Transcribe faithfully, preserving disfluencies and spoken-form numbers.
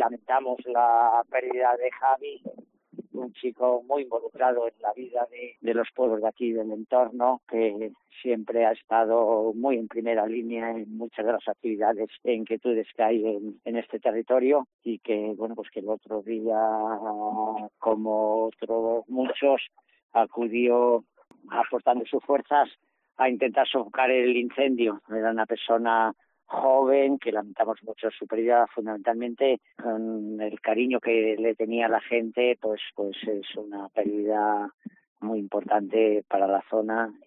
lamentamos la pérdida de Javi, un chico muy involucrado en la vida de, de los pueblos de aquí del entorno, que siempre ha estado muy en primera línea en muchas de las actividades e inquietudes que hay en, en este territorio, y que, bueno, pues que el otro día, como otros muchos, acudió aportando sus fuerzas a intentar sofocar el incendio. Era una persona joven, que lamentamos mucho su pérdida, fundamentalmente con el cariño que le tenía la gente, pues pues es una pérdida muy importante para la zona.